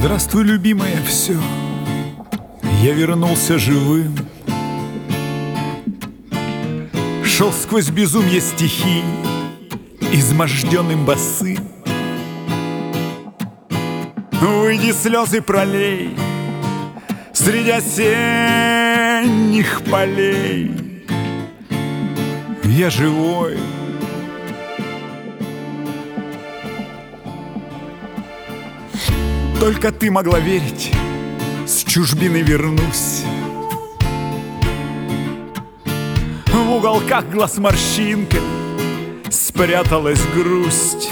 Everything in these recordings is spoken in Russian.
Здравствуй, любимая, все. Я вернулся живым. Шел сквозь безумье стихий, изможденным босым. Выйди, слезы пролей среди осенних полей. Я живой. Только ты могла верить, с чужбины вернусь. В уголках глаз морщинкой спряталась грусть.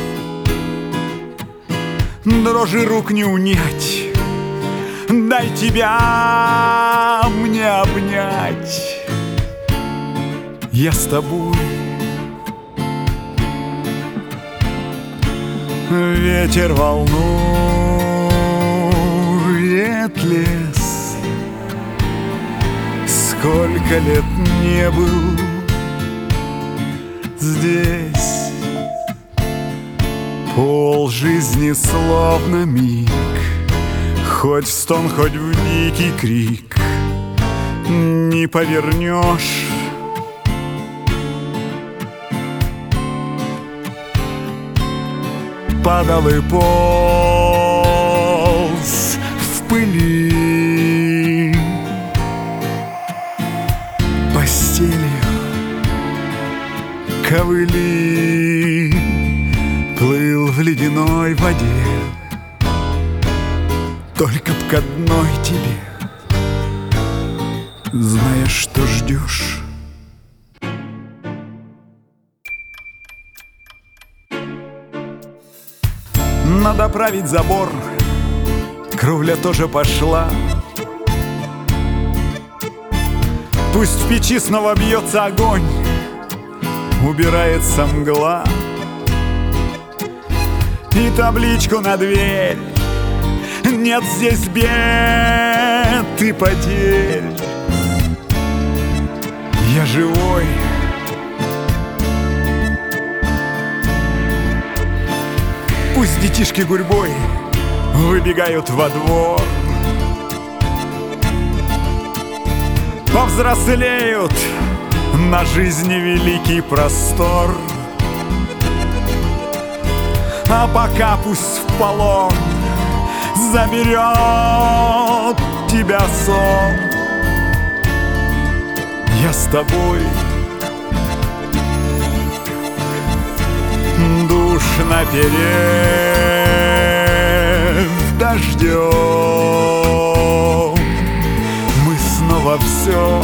Дрожи рук не унять, дай тебя мне обнять. Я с тобой. Ветер волнует лес. Сколько лет не был здесь. Пол жизни словно миг, хоть в стон, хоть в дикий крик, не повернешь. Падал и полз в пыли постелью ковыли, плыл в ледяной воде. Только б к одной тебе, зная, что ждешь. Надо править забор, кровля тоже пошла. Пусть в печи снова бьется огонь, убирается мгла. И табличку на дверь: нет здесь бед и потерь. Я живой. Пусть детишки гурьбой выбегают во двор, повзрослеют на жизни великий простор. А пока пусть в полон заберет тебя сон. Я с тобой. Душ наперед дождем, мы снова все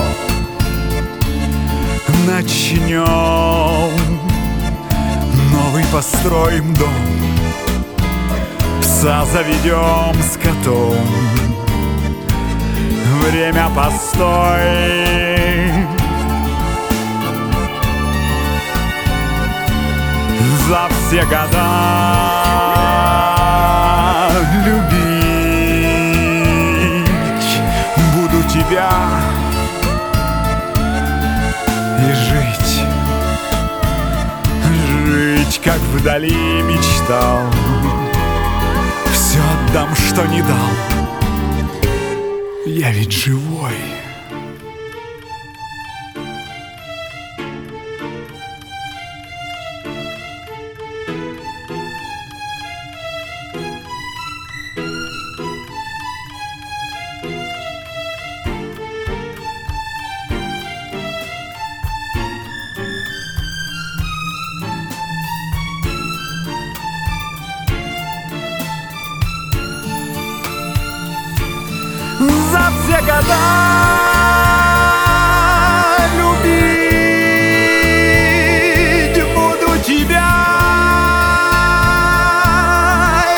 начнем. Новый построим дом, пса заведем с котом. Время постой, за все года любить буду тебя и жить, жить, как вдали мечтал. Все отдам, что не дал. Я ведь живой. За все года любить буду тебя и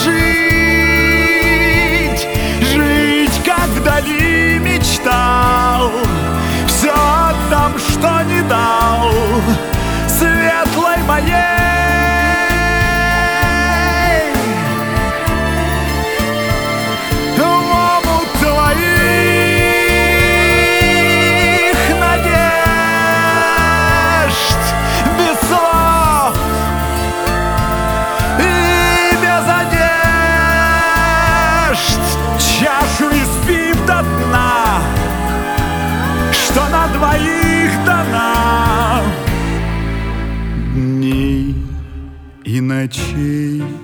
жить, жить, как вдали мечтал. Все отдам, что не дал светлой моей. В омут твоих ночей